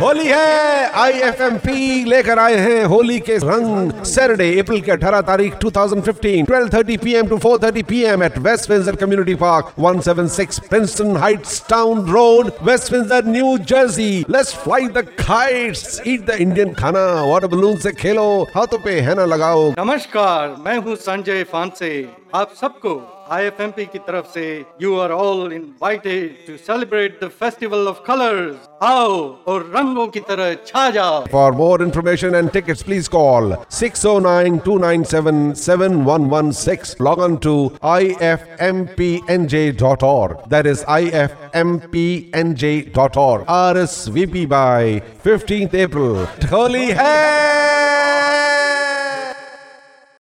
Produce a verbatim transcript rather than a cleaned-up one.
होली है। I F M P लेकर आए हैं होली के रंग। सैटरडे अप्रैल के अठारह तारीख दो हज़ार पंद्रह twelve thirty p m to four thirty p m at West Windsor Community Park, one seventy-six Princeton Heights Town Road, West Windsor, New Jersey. Let's fly the kites, eat the Indian खाना, water balloon से खेलो, हाथों पे हैना लगाओ। नमस्कार, मैं हूँ संजय फांसे। आप सबको आई एफ एम पी की तरफ से you are all invited to celebrate the festival of colours. आओ और रंगों की तरह छा जाओ। For more information and tickets, please call six oh nine, two nine seven, seven one one six. Log on to I F M P N J dot org. That is I F M P N J dot org. R S V P by fifteenth April. Holi hai!